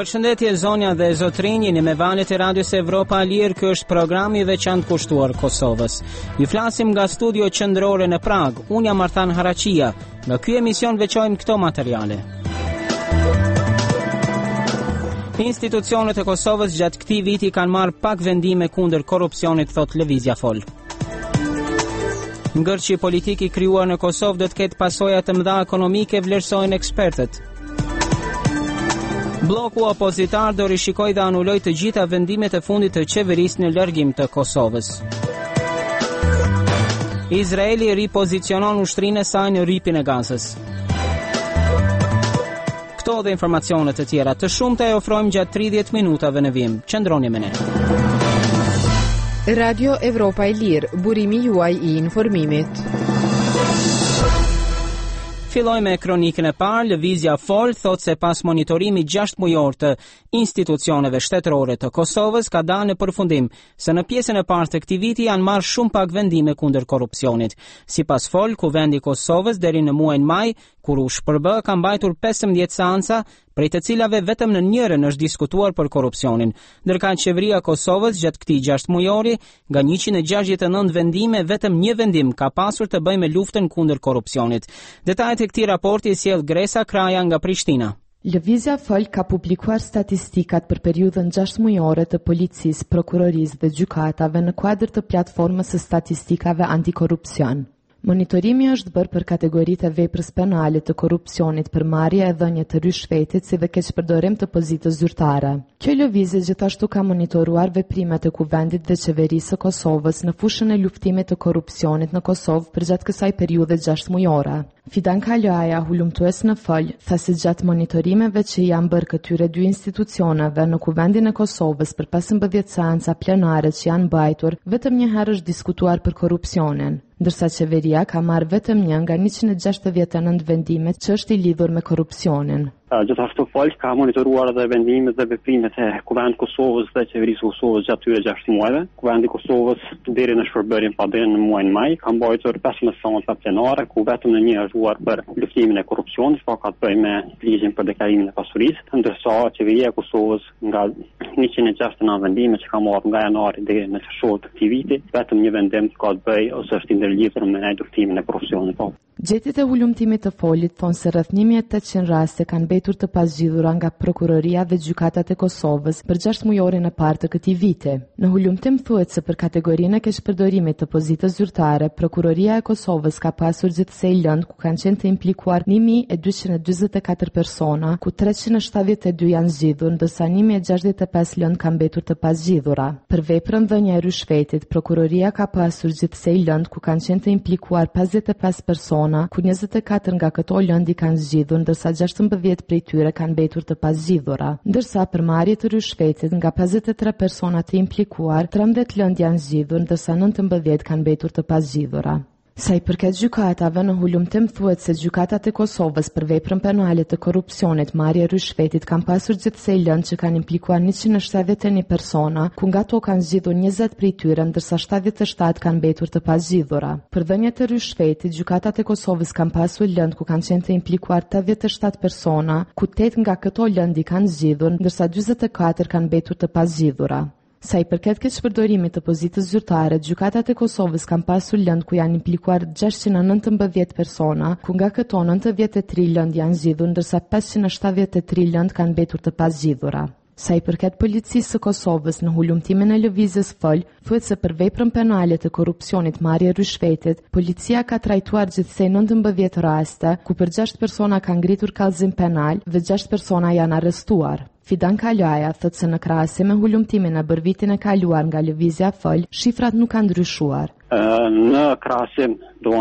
Përshëndetje zonja dhe zotrinj, jeni me valët e Radios Evropa Lirë, ky është programi i veçantë kushtuar Kosovës. Ju flasim nga studio qendrore në Prag. Unë jam Arthan Haraqia. Në ky emision veçojmë këto materiale. Institucionet e Kosovës gjatë këtij viti kanë marrë pak vendime kundër korrupsionit, thot Lëvizja Fol. Ngërçi politik i krijuar në Kosovë do të ketë pasoja të mëdha ekonomike, vlerësojnë ekspertët. Bloku opozitar do rishikoj dhe anuloj të gjitha vendimet e fundit të qeverisë në largim të Kosovës. Izraeli ripozicionon ushtrinë e saj në rrypin e Gazës. Këto dhe informacionet e tjera të shumta e ofrojmë gjatë 30 minutave në vim. Qëndroni me ne. Radio Evropa e Lirë, burimi juaj i informimit. Filloj me kronikën e parë. Lëvizja Fol thot se pas monitorimit 6 mujor të institucioneve shtetërore të Kosovës ka dalë në përfundim se në pjesën e parë të këtij viti janë marrë shumë pak vendime kundër korrupsionit. Sipas Fol, Kuvendi i Kosovës deri në muajin maj, kur u shpërb, ka mbajtur 15 seanca, prej të cilave vetëm në njërin është diskutuar për korrupsionin, ndërka qeveria e Kosovës gjatë këtij 6 mujori, nga 169 vendime, vetëm një vendim ka pasur të bëjë me luftën kundër korrupsionit. Detajet e këtij raporti sjell Gresa Kraja nga Prishtina. Lëvizja Fol ka publikuar statistikat për periudhën 6 mujore të policisë, prokurorisë dhe gjykatave në kuadër të platformës së statistikave antikorrupsion. Monitorimi është bërë për kategoritë e veprës penale të korrupsionit, për marrje e dhënie të rishfetit si dhe keqpërdorim të pozitës zyrtare. Kjo lëvizje gjithashtu ka monitoruar veprimet e Kuvendit dhe Qeverisë së Kosovës në fushën e luftimit të korrupsionit në Kosovë përgjatë kësaj periudhe 6 mujore. Fidan Kaljaja, hulumtues në Fol, tha se gjatë monitorimeve që janë bërë këtyre dy institucioneve në Kuvendin e Kosovës për 15 seanca plenare që janë mbajtur, vetëm një herë është diskutuar për korrupsionin, ndërsa qeveria ka marrë vetëm një nga 169 vendimet që është i lidhur me korrupsionin. Gjithashtu Fol ka monitoruar edhe vendimet dhe veprimet e Kuvendit Kosovës dhe Qeverisë së Kosovës gjatë këtyre 6 muajve. Kuvendi i Kosovës deri në shpërbërjen pa deri në muajin maj ka mbajtur 15 seanca plenare, ku vetëm në një është huar për luftimin e korrupsionit, ka të bëjë me ligjin për deklarimin e pasurisë, ndërsa qeveria e Kosovës nga 169 vendime që ka marrë nga janari deri në çershor të këtij viti, vetëm një vendim ka të bëjë ose është i ndërlidhur me luftimin e korrupsionit. Gjetjet e hulumtimit të Folit thonë se rreth 1800 raste kanë mbetur të pazgjidhura nga prokuroria dhe gjykatat e Kosovës për 6 mujorin e parë të këtij viti. Në hulumtim thuhet se për kategorinë e keqpërdorimit të pozitës zyrtare, prokuroria e Kosovës ka pasur gjithsej lëndë ku kanë qenë të implikuar 1244 persona, ku 372 janë zgjidhur, ndërsa 1065 lëndë kanë mbetur të pazgjidhura. Për veprën dhënia e rishfetit, prokuroria ka pasur gjithsej lëndë ku kanë qenë të implikuar 55 persona, ku 24 nga këto lëndë kanë zgjidhur, ndërsa 16 prej tyre kanë mbetur të pazgjidhura. Ndërsa për marrje të rishfetit, nga 53 persona të implikuar, 13 lëndë janë zgjidhur, ndërsa 19 kanë mbetur të pazgjidhura. Sa i përket gjykatave, në hulumtim thuhet se gjykatat e Kosovës për veprën penale të korrupsionit, marrje rishfetit, kanë pasur gjithsej lëndë që kanë implikuar 171 persona, ku nga to kanë zgjidhur 20 prej tyre, ndërsa 77 kanë mbetur të pazgjidhura. Për dhënie të rishfetit, gjykatat e Kosovës kanë pasur lëndë ku kanë qenë të implikuar 87 persona, ku 8 nga këto lëndë kanë zgjidhur, ndërsa 44 kanë mbetur të pazgjidhura. Sa i përket keqpërdorimit të pozitës zyrtare, gjykatat e Kosovës kanë pasur lëndë ku janë implikuar 619 persona, ku nga këto 93 lëndë janë zgjidhur, ndërsa 573 lëndë kanë mbetur të pazgjidhura. Sa i përket policisë së Kosovës, në hulumtimin e lëvizjes Fol, thuhet se për veprën penale të korrupsionit, marrje rishfetit, policia ka trajtuar gjithsej 19 raste, ku për 6 persona ka ngritur kallëzim penal dhe 6 persona janë arrestuar. Fidan Kaljaja thot se në krahasim me hulumtimin e bërë vitin e kaluar nga lëvizja Fol, shifrat nuk kanë ndryshuar. Në krahasim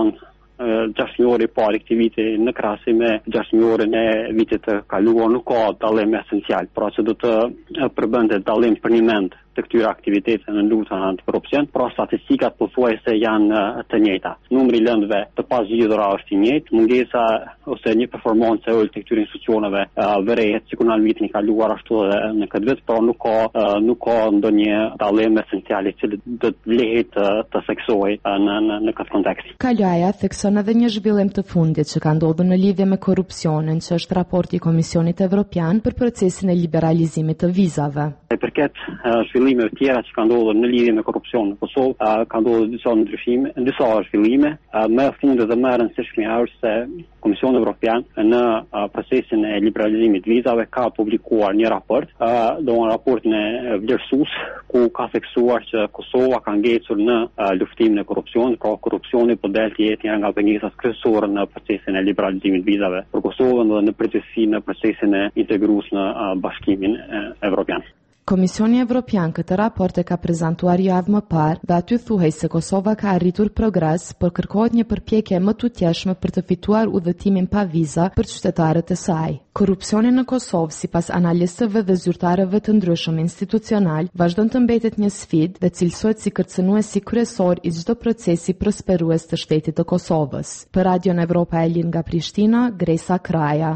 6 mujori parë këtij viti në krahasim me 6 mujorin e vitit të kaluar nuk ka dallim esencial, pra që do të përbënte dallim për një mend të këtyre aktiviteteve në luftën antikorrupsion, pra statistikat pothuajse janë të njëjta. Numri i lëndëve të pazgjidhura është i njëjtë, mungesa ose një performancë e ulët të këtyre institucioneve vërehet sikur në vitin e kaluar ashtu edhe në këtë vit, por nuk ka ndonjë dallim esencial i cili do të lehet të theksojë në këtë kontekst. Kaljaja thekson edhe një zhvillim të fundit që ka ndodhur në lidhje me korrupsionin, që është raporti i Komisionit Evropian për procesin e liberalizimit të vizave. E përket zhvillimeve tjera që kanë ndodhur në lidhje me korrupsionin në Kosovë, ka ndodhur disa zhvillime, më e fundit dhe më e rëndësishme është se Komisioni Evropian në procesin e liberalizimit të vizave ka publikuar një raport, raportin e vlerësues, ku ka theksuar që Kosova ka ngecur në luftimin e korrupsionit, pra korrupsioni po del të jetë një nga pengesat kryesore në procesin e liberalizimit të vizave për Kosovën dhe në përgjithësi në procesin e integrues në Bashkimin Evropian. Komisioni Evropian këtë raport e ka prezantuar javë më parë dhe aty thuhej se Kosova ka arritur progres, por kërkohet një përpjekje më tutjetshme për të fituar udhëtimin pa viza për qytetarët e saj. Korrupsioni në Kosovë, sipas analistëve dhe zyrtarëve të ndryshëm institucional, vazhdon të mbetet një sfidë dhe cilësohet si kërcënuesi kryesor i çdo procesi prosperues të shtetit të Kosovës. Për Radion Evropa e Linë nga Prishtina, Gresa Kraja.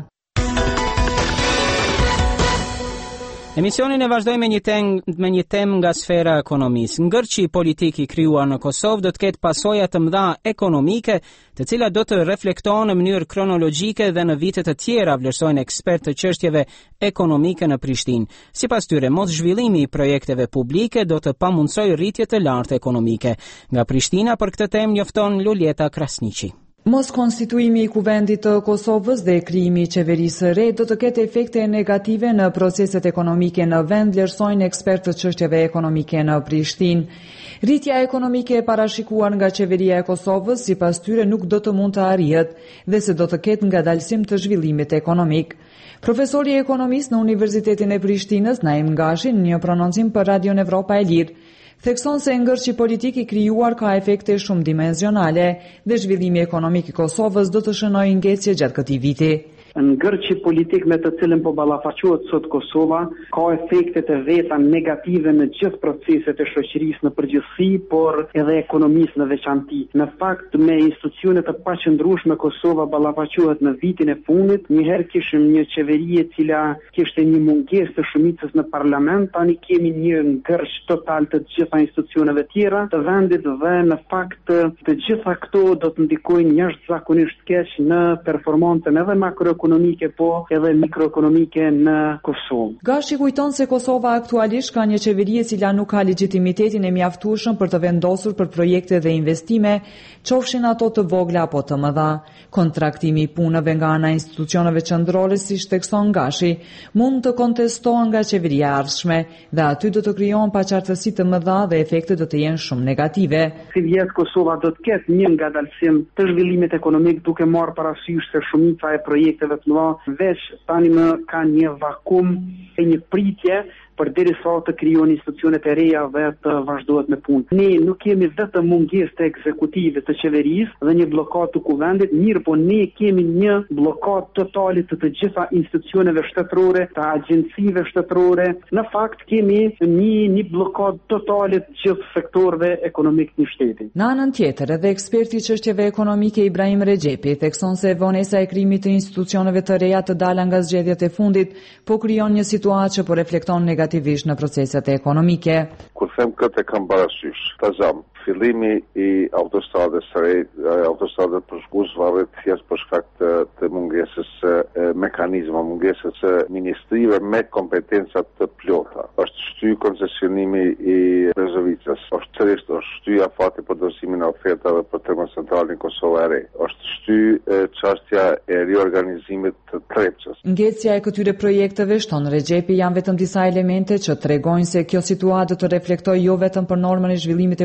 Emisionin e vazhdoj me një temë nga sfera e ekonomisë. Ngërçi politik i krijuar në Kosovë do të ketë pasoja të mëdha ekonomike, të cilat do të reflektohen në mënyrë kronologjike dhe në vite të tjera, vlerësojnë ekspertë të çështjeve ekonomike në Prishtinë. Sipas tyre, mos zhvillimi i projekteve publike do të pamundsojë rritje të lartë ekonomike. Nga Prishtina për këtë temë njofton Luljeta Krasniqi. Mos konstituimi i kuvendit të Kosovës dhe krijimi i qeverisë së re do të ketë efekte negative në proceset ekonomike në vend, vlerësojnë ekspertë të çështjeve ekonomike në Prishtinë. Rritja ekonomike e parashikuar nga qeveria e Kosovës sipas tyre nuk do të mund të arrihet dhe se do të ketë ngadalësim të zhvillimit ekonomik. Profesori ekonomist në Universitetin e Prishtinës, Naim Gashi, në një prononcim për Radion Evropa e Lirë, thekson se ngërçi politik i krijuar ka efekte shumë dimensionale dhe zhvillimi ekonomik i Kosovës do të shënojë ngecje gjatë këtij viti. Ngërçi politik me të cilën po ballafaqohet sot Kosova ka efekte të veta negative në gjithë proceset e shoqërisë në përgjithësi, por edhe ekonomisë në veçanti. Në fakt, me institucione të paqëndrueshme Kosova ballafaqohet në vitin e fundit. Njëherë kishim një qeveri e cila kishte një mungesë të shumicës në parlament, tani kemi një ngërç total të gjitha institucioneve tjera të vendit dhe në fakt të gjitha këto do të ndikojnë jashtëzakonisht keq në performancën edhe makroekonomike po edhe mikroekonomike në Kosovë. Gashi kujton se Kosova aktualisht ka një qeveri e cila nuk ka legitimitetin e mjaftueshëm për të vendosur për projekte dhe investime, qofshin ato të vogla apo të mëdha. Kontraktimi i punëve nga ana institucioneve qendrore, siç thekson Gashi, mund të kontestohen nga qeveria e ardhshme dhe aty do të krijohen paqartësi të mëdha dhe efektet do të jenë shumë negative. Si vjet Kosova do të ketë një ngadalësim të zhvillimit ekonomik duke marrë parasysh se shumica e projekteve të mëdha veç tani më kanë një vakum e një pritje përderisa të krijohen institucionet e reja dhe të vazhdohet me punë. Ne nuk kemi vetëm mungesë të ekzekutive të qeverisë dhe një blokadë të kuvendit, mirë po ne kemi një blokadë totale të gjitha institucioneve shtetërore, të agjencive shtetërore. Në fakt kemi një blokadë totale të gjithë sektorëve ekonomik të shtetit. Në anën tjetër, edhe eksperti i çështjeve ekonomike Ibrahim Rexhepi thekson se vonesa e krijimit të institucioneve të reja të dala nga zgjedhjet e fundit po krijon një situatë që po reflekton negativisht në proceset ekonomike. Kur them këtë kam parasysh, tazam, fillimi i autostradës së re, autostradët për shkues varet thjesht për shkak të mungesës mekanizma, mungesës ministrive me kompetenca të plota. Është shty koncesionimi i Brezovicës, është shty afati për dorëzimin e ofertave për termocentralin Kosova e re, është shty çështja e riorganizimit të Trepçës. Ngecja e këtyre projekteve, shton Rexhepi, janë vetëm disa elemente që tregojnë se kjo situatë do të reflektojë jo vetëm për normën e zhvillimit ekonomik të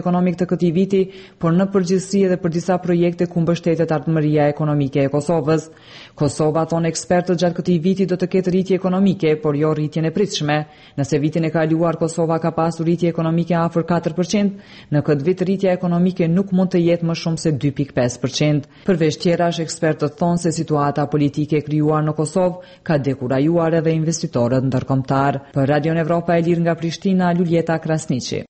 këtij viti, por në përgjithësi edhe për disa projekte ku mbështetet ardhmëria ekonomike e Kosovës. Kosova, thonë ekspertët, gjatë këtij viti do të ketë rritje ekonomike, por jo rritjen e pritshme. Nëse vitin e kaluar Kosova ka pasur rritje ekonomike afër 4%, në këtë vit rritja ekonomike nuk mund të jetë më shumë se 2.5%. Përveç tjerash, ekspertët thonë se situata politike e krijuar në Kosovë ka dekurajuar edhe investitorët ndërkombëtar. Për Radio Evropa e Lirë nga Prishtina, Luljeta Krasniqi.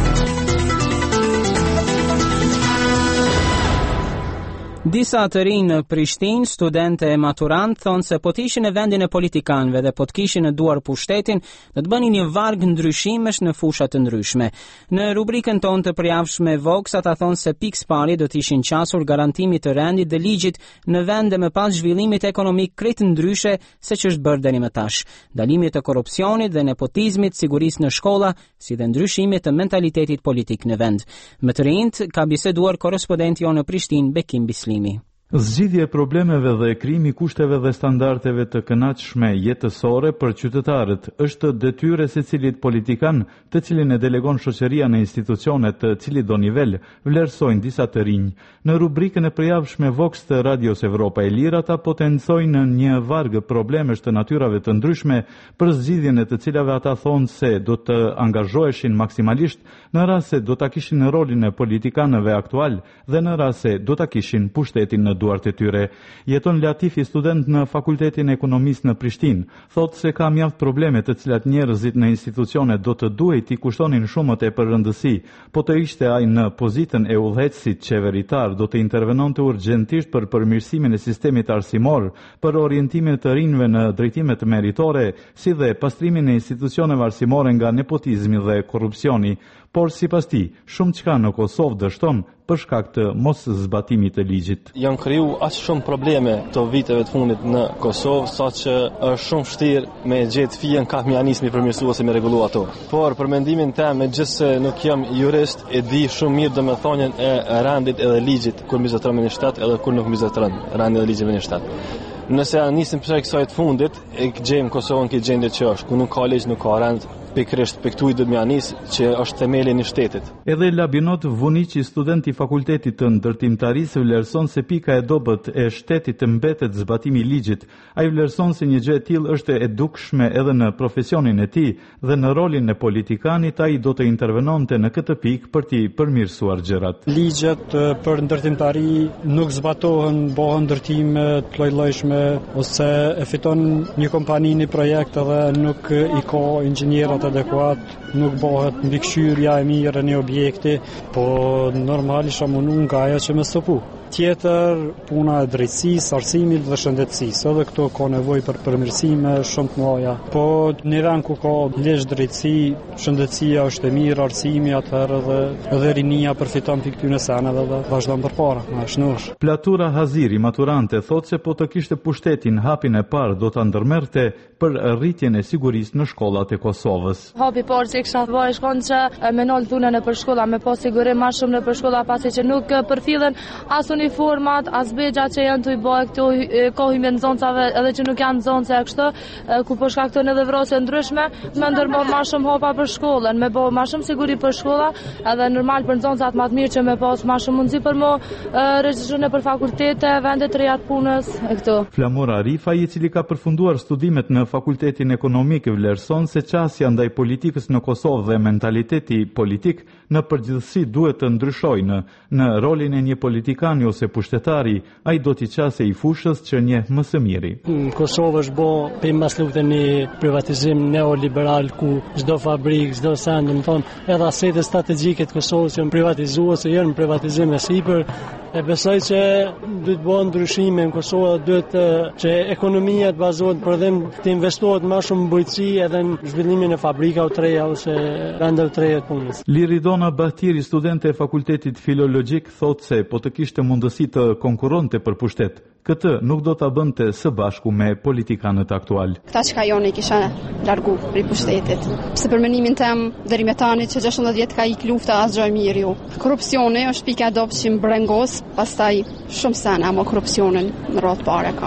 Disa të rinj në Prishtinë, studentë e maturant, thonë se po të ishin në vendin e politikanëve dhe po të kishin në duar pushtetin, do të bënin një varg ndryshimesh në fusha të ndryshme. Në rubrikën tonë të përjavshme Vox, ata thonë se pikë pari do të ishin qasur garantimit të rendit dhe ligjit në vende më pas zhvillimit ekonomik krejt ndryshe se që është bërë deri më tash, dalimit të korrupsionit dhe nepotizmit, sigurisë në shkolla, si dhe ndryshimit të mentalitetit politik në vend. Me të rinjt ka biseduar korrespondenti jonë në Prishtinë, Bekim Bislimi. Zgjidhje problemeve dhe krijimi kushteve dhe standardeve të kënaqshme jetësore për qytetarët është detyrë e secilit politikan, të cilin e delegon shoqëria në institucione të cilit do nivel, vlerësojnë disa të rinj. Në rubrikën e përjavshme Vox të Radios Evropa e Lirë, ata potencojnë një varg problemesh të natyrave të ndryshme, për zgjidhjen e të cilave ata thonë se do të angazhoheshin maksimalisht në rast se do ta kishin rolin e politikanëve aktual dhe në rast se do ta kishin pushtetin në duart e tyre. Jeton Latifi, student në Fakultetin e Ekonomisë në Prishtinë, thotë se ka mjaft probleme të cilat njerëzit në institucione do të duhet t'i kushtonin shumë të përrëndësi, po të ishte ai në pozitën e udhëheqësit qeveritar, do të intervenonte urgjentisht për përmirësimin e sistemit arsimor, për orientimin të rinjve në drejtime të meritore, si dhe pastrimin e institucioneve arsimore nga nepotizmi dhe korrupsioni. Por sipas tij, shumë çka në Kosovë dështon për shkak të mos zbatimit të ligjit. Janë kriju aq shumë probleme të viteve të fundit në Kosovë, saqë është shumë vështirë me gjetë fije ka me anismi përmirësu ose me rregullu ato. Por për mendimin tim, megjithëse nuk jam jurist, e di shumë mirë domethënien e rendit edhe ligjit kur mbizotron në shtat edhe kur nuk mbizotron rendi dhe ligjet në shtat. Nëse nisim prej kësaj të fundit, e gjejmë Kosovën këtë gjendje që është, ku nuk ka ligj, nuk ka rend, pikërisht piktuj do të më anis që është themeli i shtetit. Edhe Labinot Vuniqi, student i Fakultetit të Ndërtimtarisë, vlerëson se pika e dobët e shtetit të mbetet zbatimi i ligjit. Ai vlerëson se një gjë e tillë është e dukshme edhe në profesionin e tij dhe në rolin e politikanit ai do të intervenonte në këtë pikë për t'i përmirësuar gjërat. Ligjet për ndërtimtari nuk zbatohen, bëhen ndërtime të lloj-llojshme ose e fiton një kompani një projekt edhe nuk i ka inxhinierët adekuat, nuk bëhet mbikëqyrja e mirë në objekti, po normalisht mundu nga ajo që më stopu. Tjetër, puna e drejtësisë, arsimit dhe shëndetësisë. Edhe këto ka nevojë për përmirësime shumë të mëdha. Po në vend ku ka ligj drejtësi, shëndetësia është e mirë, arsimi atëherë edhe rinia përfiton pikë këtyre senave dhe vazhdon përpara. Ashtu. Platura Haziri, maturante, thotë se po të kishte pushtetin, hapin e parë do ta ndërmerrte për rritjen e sigurisë në shkollat e Kosovës. Hapi parë që kisha bërë shkon që me nol punën në përshkolla, me pas sigurim më shumë në përshkolla, pasi që nuk përfillen as uniformat, as begja që janë të i bëjë këto kohime në zoncave edhe që nuk janë zonce e kështë, ku po shkaktojnë edhe vrasje ndryshme, me ndërmor ma shumë hapa për shkollën, me bo ma shumë siguri për shkolla, edhe normal për zoncat ma të mirë që me pas ma shumë mundësi për mo regjistru për fakultete, vendet të reja të punës e këto. Flamur Arifa, i cili ka përfunduar studimet në Fakultetin Ekonomik, vlerëson se qasja ndaj politikës në Kosovë dhe mentaliteti politik në përgjithësi duhet të ndryshojnë. Në rolin e një politikani ose pushtetari, ai do t'i qasë i fushës që njeh më së miri. Kosovë është bo për maslute një privatizim neoliberal ku çdo fabrikë, çdo sen, edhe asete strategjike të Kosovës janë privatizuar ose janë privatizim e sipër. E besoj që duhet bëhen ndryshime në Kosovë, duhet që ekonomia të bazohet për të investohet më shumë në bujqësi edhe në zhvillimin e fabrikave të reja ose vendeve të reja të punës. Liridona Bahtiri, studente e Fakultetit Filologjik, thotë se po të kishte mundësi të konkuronte për pushtet. Këtë nuk do ta bënte së bashku me politikanët aktual. Këta që ka joni kisha largu për pushtetit. Pse për mendimin tim deri me tani që 16 vjet ka ik lufta asgjë mirë ju. Korrupsioni është pika e dobët që mbrengos, pastaj shumë sana, ama korrupsionin në rrot pare kam.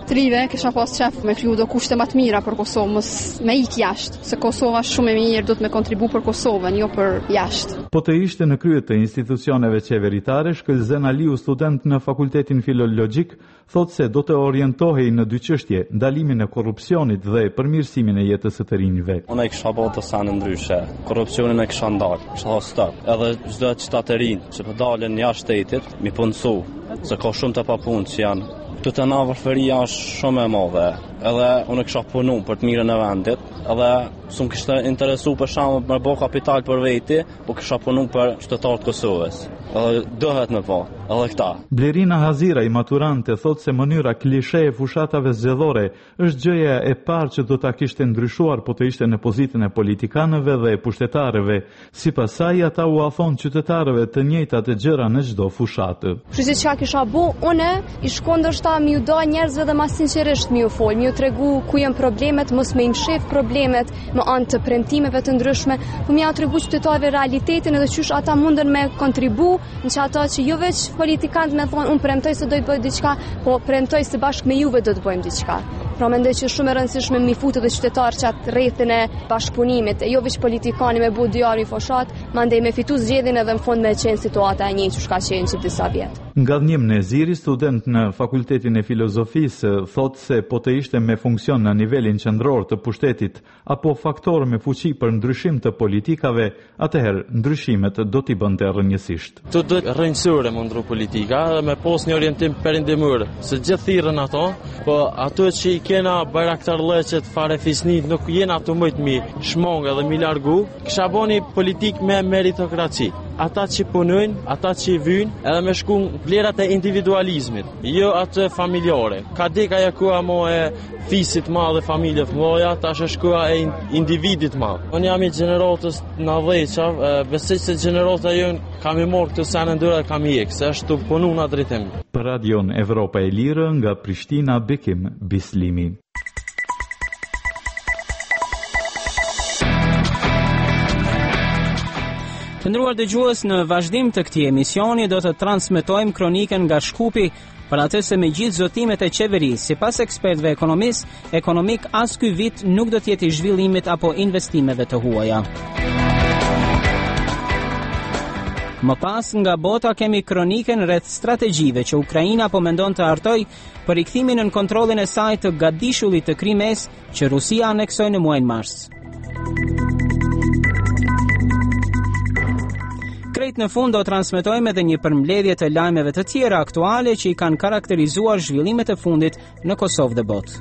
të rive kisha pas qef me kriju do kushte më të mira për Kosovë, mos me ik jashtë, se Kosova shumë e mirë, do të me kontribu për Kosovën, jo për jashtë. Po të ishte në krye të institucioneve qeveritare, Shkëlzen Aliu, student në Fakultetin Filologjik, thot se do të orientohej në dy çështje, ndalimin e korrupsionit dhe përmirësimin e jetës së të rinjve. Unë e kisha bërë të sanë ndryshe, korrupsionin e kisha ndarë, kisha stop, edhe çdo qytetarin që po dalin jashtë shtetit, mi punësu, se ka shumë të papunë që janë. Të na varfëria është shumë e madhe, edhe unë kisha punu për të mirën e vendit, edhe s'm kishte interesu për shembull me bë kapital për veti, po kisha punu për qytetarët e Kosovës. Edhe dohet me pa, edhe këta. Blerina Hazira, i maturante, thot se mënyra klishe e fushatave zgjedhore është gjëja e parë që do ta kishte ndryshuar po të ishte në pozitën e politikanëve dhe e pushtetarëve. Sipas saj, ata u afon qytetarëve të njëjtat gjëra në çdo fushatë. Kështu që çka kisha bu, unë i shkon ndoshta mi u do njerëzve dhe ma sinqerisht mi u fol, mi u tregu ku janë problemet, mos me imshef problemet me anë të premtimeve të ndryshme, po mi ja tregu qytetarëve realitetin edhe qysh ata munden me kontribu në që ata që jo veç politikanët me thonë unë premtoj se do të bëj diçka, po premtoj se bashkë me juve do të bëjmë diçka. Pra mendoj që shumë e rëndësishme mi futë dhe qytetarë që atë rrethin e bashkëpunimit, jo veç politikani me bu djarë i foshat, mandej me fitu zgjedhjen edhe në fund me qenë situata e një që shka qenë që disa vjetë. Ngadhnim Neziri, student në Fakultetin e Filozofisë, thot se po të ishte me funksion në nivelin qendror të pushtetit apo faktor me fuqi për ndryshim të politikave, atëherë ndryshimet do t'i bënte rrënjësisht. Të do rrënjësore më ndru politika dhe me pos një orientim perindimur, se gjithë thirrën ato, po ato që i kena bajraktar lëqet fare fisnit nuk jena të mëjt mi shmong edhe mi largu, kisha boni politik me meritokraci. Ata që punojnë, ata që vyjnë, edhe me shku vlerat e individualizmit, jo atë familjare. Ka deka ja kua mo e fisit ma dhe familjet moja, ta shë shkua e individit ma. Unë jam i gjeneratës në dheqav, besej se gjenerata jënë kam i morë këtë senë ndëra kam i ekë, se është të punu në drejtim. Për Radion Evropa e Lirë, nga Prishtina, Bekim Bislimi. Të nderuar dëgjues, në vazhdim të këtij emisioni do të transmetojmë kronikën nga Shkupi për atë se me gjithë zotimet e qeverisë, sipas ekspertëve ekonomik as ky vit nuk do të jetë i zhvillimit apo investimeve të huaja. Më pas nga bota kemi kronikën rreth strategjive që Ukraina po mendon të hartoj për rikthimin në kontrollin e saj të gadishullit të Krimes që Rusia aneksoi në muajin mars. Krejt në fund do transmetojmë edhe një përmbledhje të lajmeve të tjera aktuale që i kanë karakterizuar zhvillimet e fundit në Kosovë dhe botë.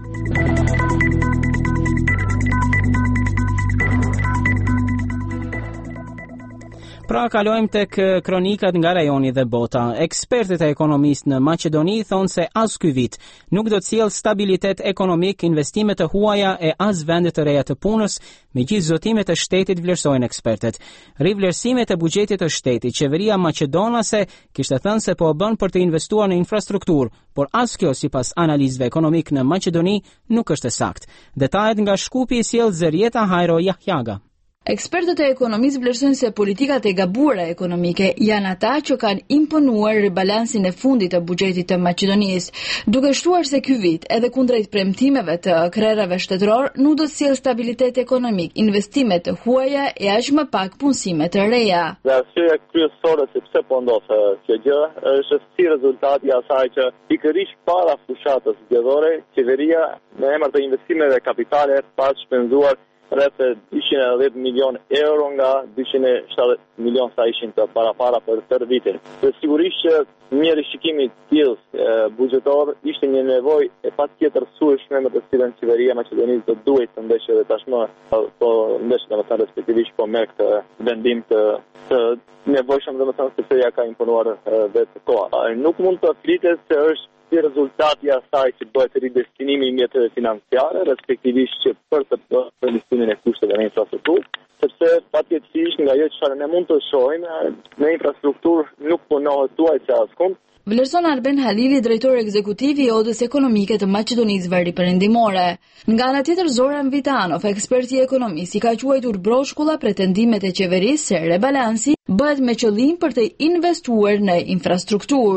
Pra kalojmë tek kronikat nga rajoni dhe bota. Ekspertët e ekonomisë në Maqedoni thonë se as ky vit nuk do të sjellë stabilitet ekonomik, investime të huaja e as vende të reja të punës, megjithëse zotimet e shtetit vlerësojnë ekspertët. Rivlerësimet e buxhetit të shtetit, qeveria maqedonase kishte thënë se po bën për të investuar në infrastrukturë, por as kjo sipas analizëve ekonomik në Maqedoni nuk është e saktë. Detajet nga Shkupi sjell Zerieta Hajro Jahjaga. Ekspertët e ekonomisë vlerësojnë se politikat e gabuara ekonomike janë ata që kanë imponuar ribalansin e fundit të buxhetit të Maqedonisë, duke shtuar se ky vit, edhe kundrejt premtimeve të krerave shtetëror, nuk do të sjellë stabilitet ekonomik, investime të huaja e aq më pak punësime të reja. Dhe arsyeja kryesore se pse po ndodh kjo gjë është si rezultati i asaj që pikërisht para fushatës zgjedhore, qeveria në emër të investimeve kapitale pa shpenzuar rreth 210 milion euro nga 270 milion sa ishin të para për tërë vitin. Dhe sigurisht që një rishikim i tillë buxhetor ishte një nevojë e patjetër sueshme me të cilën qeveria e Maqedonisë do duhet të ndeshë edhe tashmë, po ndeshë domethënë respektivisht po merr këtë vendim të nevojshëm domethënë sepse ja ka imponuar vetë koha. Nuk mund të flitet se është si rezultati i asaj që bëhet ridestinimi i mjeteve financiare, respektivisht që për të bërë investimin e kushteve në infrastrukturë, sepse patjetërisht nga ajo çfarë ne mund të shohim në infrastrukturë nuk punohet tuajse askund. Vlerëson Arben Halili, drejtori ekzekutiv i Odës Ekonomike të Maqedonisë Veriperëndimore. Nga ana tjetër, Zoran Vitanov, ekspert i ekonomisë, i ka quajtur broshkulla pretendimet e qeverisë se rebalansi bëhet me qëllim për të investuar në infrastrukturë. To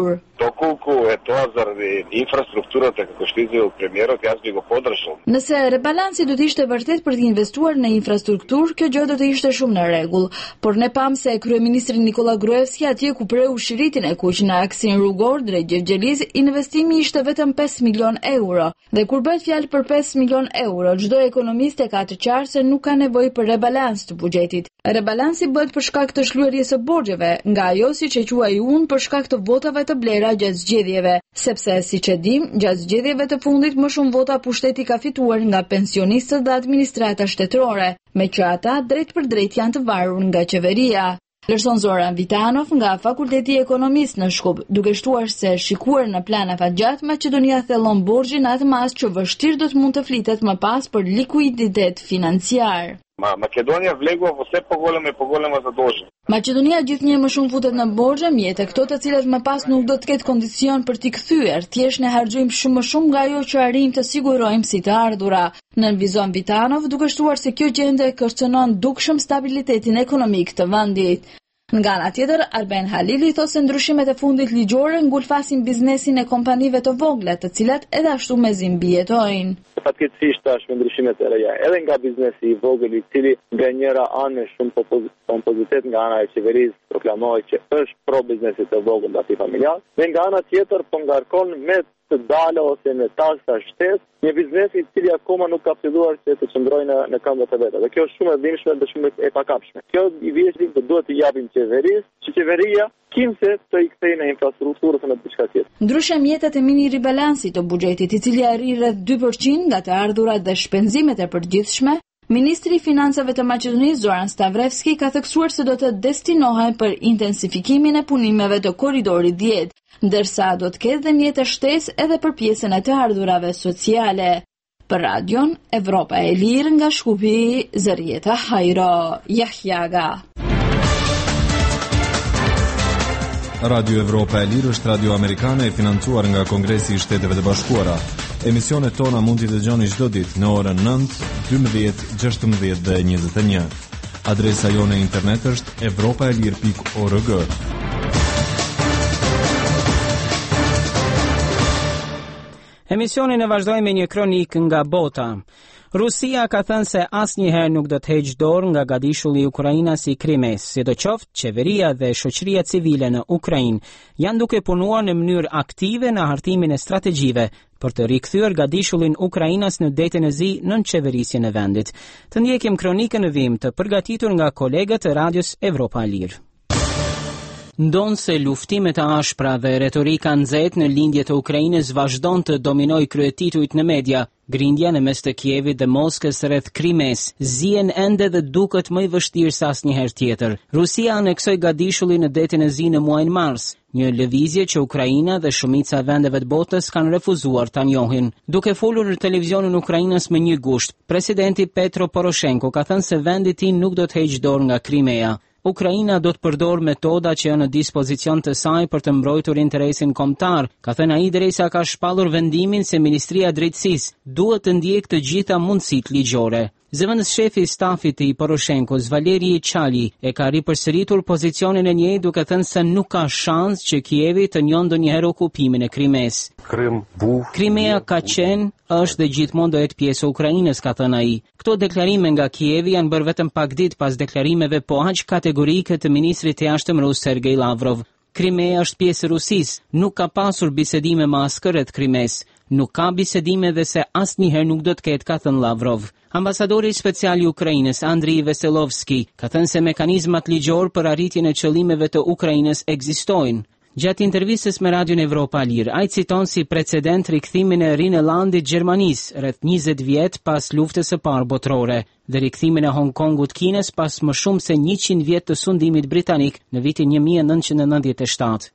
Dоколку е тоа заради инфраструктурата како што изјавил премиерот, јас би го поддржал. Nëse rebalansi do të ishte vërtet për të investuar në infrastrukturë, kjo gjë do të ishte shumë në rregull, por ne pam se kryeministri Nikola Gruevski atje ku preu shiritin e kuq në aksin rrugor drejt Gjevgjeliz, investimi ishte vetëm 5 milion euro. Dhe kur bëhet fjalë për 5 milion euro, çdo ekonomist e ka të qartë se nuk ka nevojë për rebalans të buxhetit. Rebalansi bëhet për shkak të shlyerjes së borxheve, nga ajo siç e quaj unë për shkak të votave të blera gjatë zgjedhjeve, sepse siç e dim, gjatë zgjedhjeve të fundit më shumë vota pushteti ka fituar nga pensionistët dhe administrata shtetërore, me që ata drejt për drejt janë të varur nga qeveria. Lërson Zoran Vitanov nga Fakulteti Ekonomisë në Shkup, duke shtuar se shikuar në plan afatgjat, Maqedonia thellon borxhin atë mas që vështirë do të mund të flitet më pas për likuiditet financiar. Македонија влегува во се поголема задолженост. Maqedonia gjithnjë më shumë futet në borxhe, mjete këto të cilat më pas nuk do të ketë kondicion për t'i kthyer, thjesht ne harxojmë shumë më shumë nga ajo që arrijmë të sigurojmë si të ardhura. Nënvizon Vitanov, duke shtuar se kjo gjendje kërcënon dukshëm stabilitetin ekonomik të vendit. Nga ana tjetër, Arben Halili thosë se ndryshimet e fundit ligjore ngulfasin biznesin e kompanive të vogla, të cilat edhe ashtu mezi mbijetojnë. Fatkeqësisht tashme ndryshimet e reja, edhe nga biznesi i vogël, i cili nga njëra anë me shumë kompozitet nga ana e qeverisë proklamohet që është pro biznesit të vogël dhe familjar, dhe nga ana tjetër po ngarkon me të dalë ose me taksa shtesë një biznes i cili akoma nuk ka filluar të qëndrojë në këmbët e veta. Dhe kjo është shumë e dhimbshme dhe shumë e pakapshme. Kjo i vjen që duhet të japim qeverisë, që qeveria kimse të i kthejë në infrastrukturë ose në diçka tjetër. Ndryshe mjetet e mini ribalansit të buxhetit, i cili arri rreth 2% nga të ardhurat dhe shpenzimet e përgjithshme, Ministri i Financave të Maqedonisë Zoran Stavrevski ka theksuar se do të destinohen për intensifikimin e punimeve të korridorit 10, ndërsa do të ketë dhe mjete shtesë edhe për pjesën e të ardhurave sociale. Për radion Evropa e Lirë nga Shkupi, Zërieta Hajro, Jahjaga. Radio Evropa e Lirë është radio amerikane e financuar nga Kongresi i Shteteve të Bashkuara. Emisionet tona mund t'i dëgjoni çdo ditë në orën 9, 12, 16 dhe 21. Adresa jone e internet është evropaelir.org. Emisionin e vazhdojmë me një kronik nga bota. Rusia ka thënë se asnjëherë nuk do të heqë dorë nga gadishulli i Ukrainas i Krimes, sidoqoftë qeveria dhe shoqëria civile në Ukrainë janë duke punuar në mënyrë aktive në hartimin e strategjive për të rikthyer gadishullin Ukrainas në detin e zi nën qeverisjen e vendit. Të ndjekim kronikën në vim të përgatitur nga kolegët e radios Evropa e Lirë. Ndonë se luftimet e ashpra dhe retorika nxehtë në lindje të Ukrainës vazhdon të dominoj kryetituit në media, grindja në mes të Kievit dhe Moskës rreth Krimes zihen ende dhe duket më i vështirë se asnjëherë tjetër. Rusia aneksoi gadishullin në detin e zi në muajin mars, një lëvizje që Ukraina dhe shumica e vendeve të botës kanë refuzuar ta njohin. Duke folur në televizionin ukrainas me një gusht, presidenti Petro Poroshenko ka thënë se vendi i tij nuk do të heqë dorë nga Krimea. Ukraina do të përdor metoda që janë në dispozicion të saj për të mbrojtur interesin kombëtar, ka thënë ai derisa ka shpallur vendimin se Ministria e Drejtësisë duhet të ndjekë të gjitha mundësitë ligjore. Zëvendës shefi i stafit i Poroshenkos, Valeri Çali, e ka ripërsëritur pozicionin e njëjtë duke thënë se nuk ka shans që Kievi të njohë ndonjëherë okupimin e Krimes. Krimea ka qenë, është dhe gjithmonë do jetë pjesë e Ukrainës, ka thënë ai. Këto deklarime nga Kievi janë bërë vetëm pak ditë pas deklarimeve po aq kategorike të ministrit të jashtëm rus Sergej Lavrov. Krimea është pjesë e Rusisë, nuk ka pasur bisedime me askë rreth Krimes. Nuk ka bisedime dhe se asnjëherë nuk do të ketë, ka thënë Lavrov. Ambasadori special i Ukrainës, Andriy Veselovski, ka thënë se mekanizmat ligjor për arritjen e qëllimeve të Ukrainës ekzistojnë. Gjatë intervistës me Radion Evropa Lirë, ai citon si precedent rikthimin e Rinelandit Gjermanisë rreth 20 vjet pas luftës së parë botërore dhe rikthimin e Hong Kongut Kinës pas më shumë se 100 vjet të sundimit britanik në vitin 1997.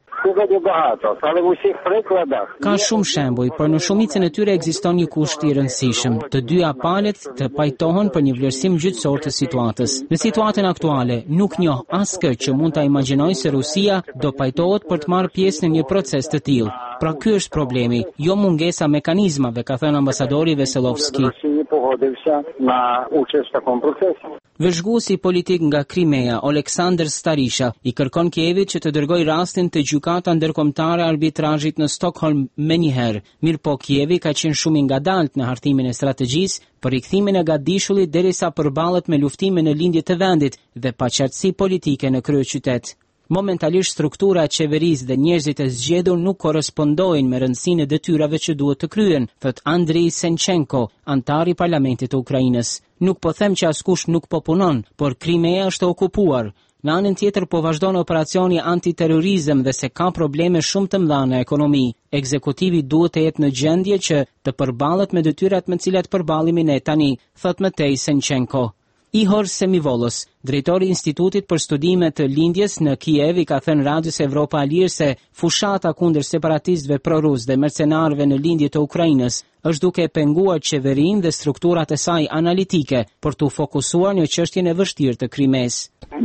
Ka shumë shembuj, por në shumicën e tyre ekziston një kusht i rëndësishëm. Të dyja palët të pajtohen për një vlerësim gjyqësor të situatës. Në situatën aktuale, nuk njoh askë që mund ta imagjinojë se Rusia do pajtohet për të marrë pjesë në një proces të tillë. Pra ky është problemi, jo mungesa mekanizmave, ka thënë ambasadori Veselovski. Vëzhguesi politik nga Crimea, Oleksandr Starisha, i kërkon Kievit që të dërgojë rastin te gjykata ndërkombëtare e arbitrazhit në Stockholm menjëherë. Mirëpo Kievi ka qenë shumë i ngadalt në hartimin e strategjisë për rikthimin e gatishullit derisa përballet me luftime në lindje të vendit dhe paqartësi politike në kryeqytet. Momentalisht struktura e qeverisë dhe njerëzit e zgjedhur nuk korrespondojnë me rëndësinë e detyrave që duhet të kryen, thot Andriy Senchenko, antar i Parlamentit të Ukrainës. Nuk po them që askush nuk po punon, por Crimea është okupuar. Në anën tjetër po vazhdon operacioni antiterrorizëm dhe se ka probleme shumë të mëdha në ekonomi. Ekzekutivi duhet të jetë në gjendje që të përballet me detyrat me të cilat përballemi ne tani, thot Matej Senchenko. Ihor Semivolos, drejtori i Institutit për Studime të Lindjes në Kiev, i ka thënë Radios Evropa e Lirë se fushata kundër separatistëve prorus dhe mercenarëve në lindje të Ukrainës është duke penguar qeverinë dhe strukturat e saj analitike për të fokusuar në çështjen e vështirë të Krimes.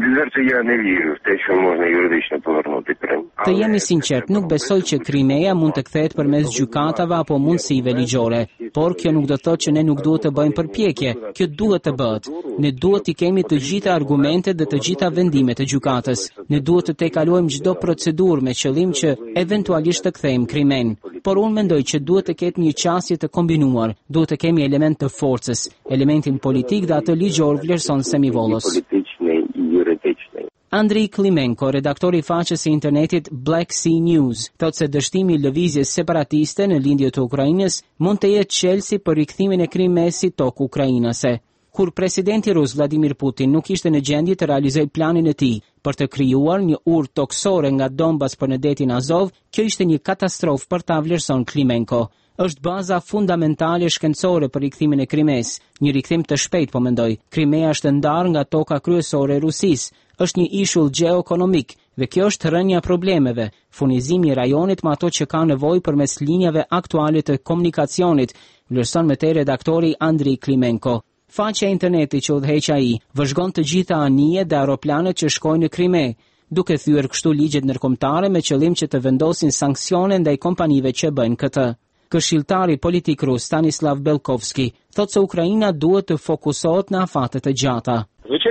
Të jemi sinqert, nuk besoj që Crimea mund të kthehet përmes gjykatave apo mundësive ligjore, por kjo nuk do të thotë që ne nuk duhet të bëjmë përpjekje. Kjo duhet të bëhet. Ne duhet të kemi të gjitha argumentet dhe të gjitha vendimet e gjykatës. Ne duhet të tejkalojmë çdo procedurë me qëllim që eventualisht të kthejmë Krimen. Por unë mendoj që duhet të ketë një qasje të kombinuar. Duhet të kemi element të forcës, elementin politik dhe atë ligjor, vlerëson Semivolos. Andriy Klimenko, redaktori i faqes së internetit Black Sea News, thotë se dështimi i lëvizjes separatiste në lindje të Ukrainës mund të jetë çelësi për rikthimin e Krimes si tokë ukrainase. Kur presidenti rus Vladimir Putin nuk ishte në gjendje të realizojë planin e tij për të krijuar një urë toksore nga Donbas për në detin Azov, kjo ishte një katastrofë për ta, vlerëson Klimenko. Është baza fundamentale shkencore për rikthimin e Krimes. Një rikthim të shpejtë, po mendoj. Crimea është ndarë nga toka kryesore e Rusisë. Është një ishull gjeoekonomik dhe kjo është rënja problemeve, furnizimi i rajonit me ato që ka nevojë përmes linjave aktuale të komunikacionit, vlerëson më tej redaktori Andriy Klimenko. Faqja e internetit që udhëheq ai vëzhgon të gjitha anijet dhe aeroplanet që shkojnë në Krime, duke thyer kështu ligjet ndërkombëtare me qëllim që të vendosin sanksione ndaj kompanive që bëjnë këtë. Këshilltari politik rus Stanislav Belkovski thotë se Ukraina duhet të fokusohet në afatet e gjata.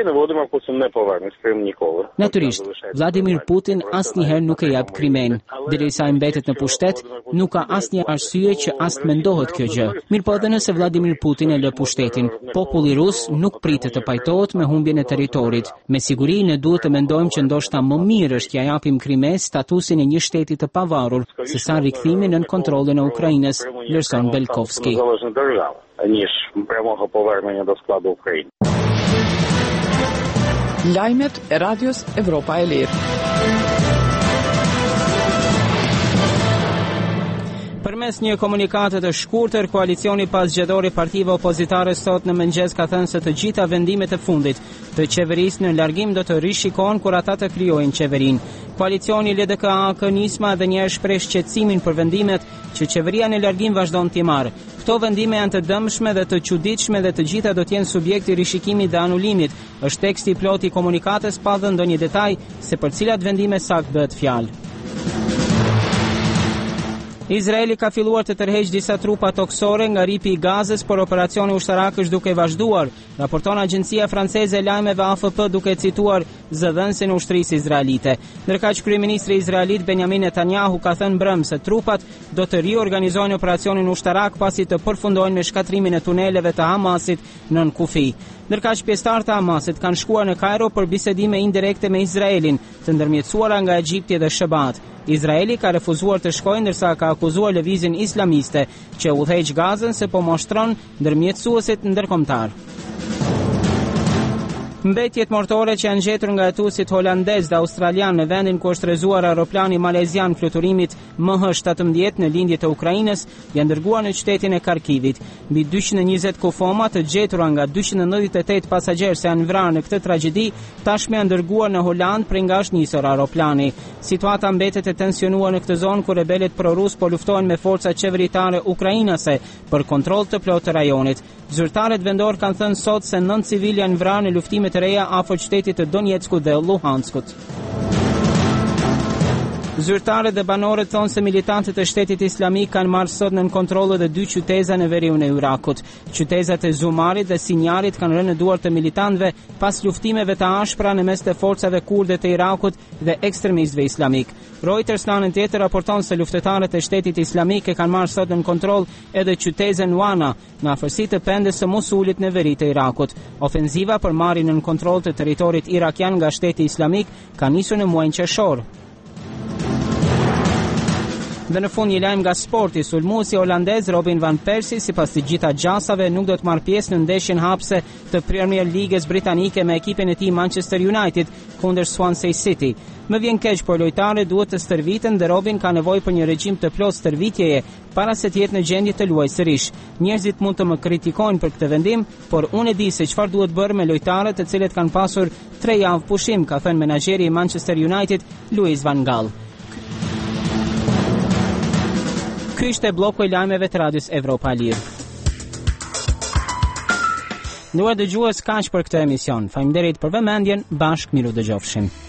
Natyrisht, Vladimir Putin asnjëherë nuk e jap Krimen. Derisa ai mbetet në pushtet, nuk ka asnjë arsye që as të mendohet kjo gjë. Mirëpo edhe nëse Vladimir Putin e lë pushtetin, populli rus nuk pritet të pajtohet me humbjen e territorit. Me siguri ne duhet të mendojmë që ndoshta më mirë është t'ia japim Krimes statusin e një shteti të pavarur, sesa rikthimin nën kontrollin e Ukrainës, vlerëson Belkovski. Lajmet e Radios Evropa e Lirë. Përmes një komunikate të shkurtër, koalicioni pasgjedhor i partive opozitare sot në mëngjes ka thënë se të gjitha vendimet e fundit të qeverisë në largim do të rishikohen kur ata të krijojnë qeverinë. Koalicioni LDK-AK nisma dhe një shpreh shqetësimin për vendimet që qeveria në largim vazhdon t'i marrë. Këto vendime janë të dëmshme dhe të çuditshme dhe të gjitha do të jenë subjekti rishikimit dhe anulimit. Është teksti plot i komunikates pa dhënë ndonjë detaj se për cilat vendime sakt bëhet fjalë. Izraeli ka filluar të tërheqë disa trupa toksore nga ripi i Gazës, por operacioni ushtarak është duke vazhduar, raporton agjencia franceze e lajmeve AFP duke cituar zëdhënësin e ushtrisë izraelite. Ndërkaq kryeministri izraelit Benjamin Netanyahu ka thënë mbrëm se trupat do të riorganizojnë operacionin ushtarak pasi të përfundojnë me shkatrimin e tuneleve të Hamasit nën kufi. Ndërkaq pjesëtarët e Hamasit kanë shkuar në Kairo për bisedime indirekte me Izraelin, të ndërmjetësuara nga Egjipti dhe Shëbat. Izraeli ka refuzuar të shkojë ndërsa ka akuzuar lëvizjen islamiste që udhëheq Gazën se po mashtron ndërmjetësuesit ndërkombëtar. Mbetjet mortore që janë gjetur nga hetuesit holandez dhe australian në vendin ku është rrezuar aeroplani malezian fluturimit MH17 në lindje të Ukrainës janë dërguar në qytetin e Kharkivit. Mbi 220 kufoma të gjetura nga 298 pasagerë që janë vrarë në këtë tragjedi tashmë janë dërguar në Holand prej nga është nisur aeroplani. Situata mbetet e tensionuar në këtë zonë ku rebelët prorus po luftojnë me forcat qeveritare ukrainase për kontroll të plotë të rajonit. Zyrtarët vendor kanë thënë sot se 9 civil janë vrarë në luftime të reja afër qytetit të Donetskut dhe Luhanskut. Zyrtarët dhe banorët thonë se militantët e Shtetit Islamik kanë marrë sot nën kontroll edhe 2 qyteza në veriun e Irakut. Qytetat e Zumarit dhe Sinjarit kanë rënë në duart të militantëve pas luftimeve të ashpra në mes të forcave kurde të Irakut dhe ekstremistëve islamik. Reuters në anën tjetër raporton se luftëtarët e Shtetit Islamik e kanë marrë sot nën kontroll edhe qytetin Wana në afërsi të pendës së Mosulit në veri të Irakut. Ofenziva për marrjen nën kontroll të territorit irakian nga Shteti Islamik ka nisur në muajin qershor. Dhe në fund një lajm nga sporti, sulmuesi holandez Robin van Persie sipas të gjitha gjasave nuk do të marrë pjesë në ndeshjen hapëse të Premier Ligës britanike me ekipin e tij Manchester United kundër Swansea City. Më vjen keq, por lojtarët duhet të stërviten dhe Robin ka nevojë për një regjim të plotë stërvitjeje para se të jetë në gjendje të luajë sërish. Njerëzit mund të më kritikojnë për këtë vendim, por unë e di se çfarë duhet bërë me lojtarët të cilët kanë pasur 3 javë pushim, ka thënë menaxheri i Manchester United Louis van Gaal. Ky ishte bloku i lajmeve të Radios Evropa e Lirë. Nduar dëgjues, kaq për këtë emision. Faleminderit për vëmendjen, bashkë miru dëgjofshim.